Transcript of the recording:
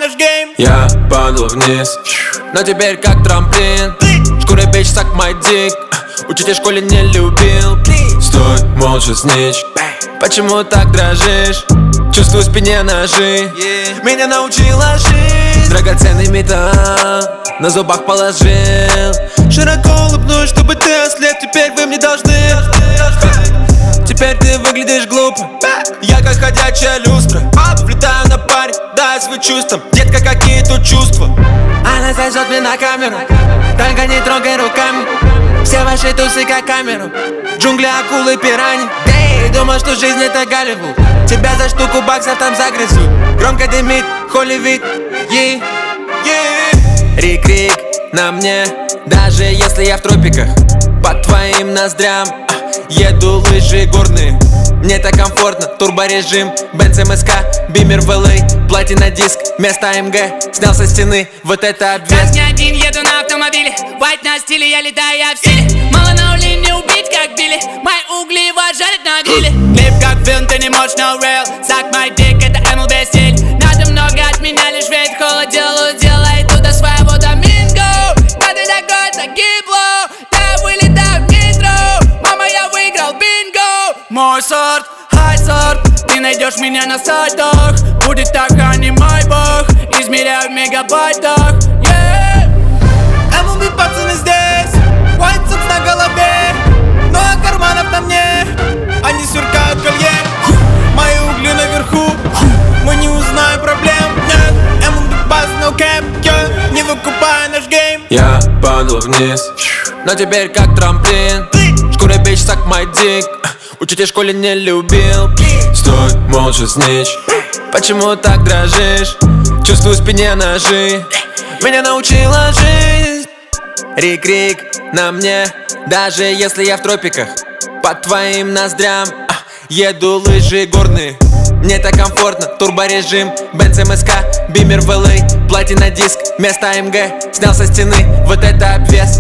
наш гейм. Я падал вниз, но теперь как трамплин. Шкура бич, сак мой дик. Учитель в школе не любил. Стой, молча снич. Почему так дрожишь? Чувствую в спине ножи. Меня научила жизнь. Драгоценный металл на зубах положил. Широко улыбнусь, чтобы ты ослеп. Теперь вы мне должны. Теперь ты выглядишь глупо. Я как ходячая люстра. Влетаю на паре, дай свой чувствам. Детка, какие тут чувства? Она зажжет мне на камеру. Только не трогай руками. Все ваши тусы как камеру. Джунгли, акулы, пираньи. Ты думал, что жизнь это Голливуд. Тебя за штуку баксов там загрызут. Громко дымит, холи вид. Рик-рик на мне. Даже если я в тропиках. Под твоим ноздрям еду лыжи горные. Мне так комфортно, турборежим. Бенц МСК, Бимер в LA. Платина диск, место АМГ. Снял со стены, вот это обвес. Раз не один, еду на автомобиле. White на стиле, я летаю, я в силе. Мало на улице не убить, как Билли. Мои угли его жарят на гриле. Клип как фильм, ты не можешь, no real. Suck my dick, это MLB стиль. Надо много от меня, лишь ветер холод делаю. Делай туда своего доминго. Да ты такой, так гибло. Да вылетаю в нитро. Мама, я выиграл бинго. Мой сорт, хай сорт. Ты найдешь меня на сайтах. Будет так, а не мой бог. Измеряю в мегабайтах. MLB пацаны здесь. White Sox на голове. Ну а карманов на мне. Они сверкают колье. Мои угли наверху. Мы не узнаем проблем. Нет, MLB пас, no cap. Не выкупая наш гейм. Я падал вниз, но теперь как трамплин. Шкура бич, сак мой дик. Учитель в школе не любил. Стой, молча снич. Почему так дрожишь? Чувствую в спине ножи. Меня научила жизнь. Рик-рик на мне. Даже если я в тропиках. Под твоим ноздрям еду лыжи горные. Мне так комфортно, турборежим. Бенц МСК, Бимер в LA. Платина диск, место АМГ. Снял со стены, вот это обвес.